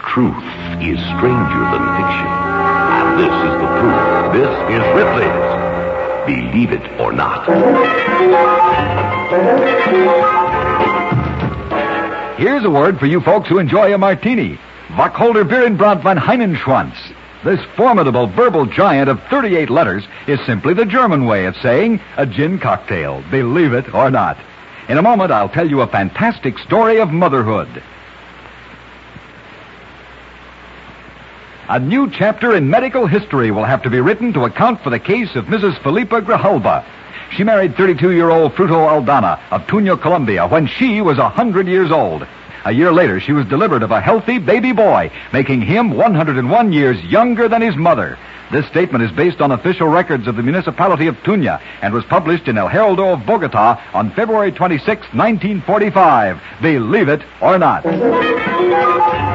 truth is stranger than fiction. And this is the proof. This is Ripley's Believe It or Not. Here's a word for you folks who enjoy a martini. Wacholder Beerenbrand van Heinenschwanz. This formidable verbal giant of 38 letters is simply the German way of saying a gin cocktail. Believe it or not. In a moment, I'll tell you a fantastic story of motherhood. A new chapter in medical history will have to be written to account for the case of Mrs. Philippa Grijalba. She married 32-year-old Fruto Aldana of Tuño, Colombia, when she was 100 years old. A year later, she was delivered of a healthy baby boy, making him 101 years younger than his mother. This statement is based on official records of the municipality of Tuña and was published in El Heraldo of Bogota on February 26, 1945. Believe it or not.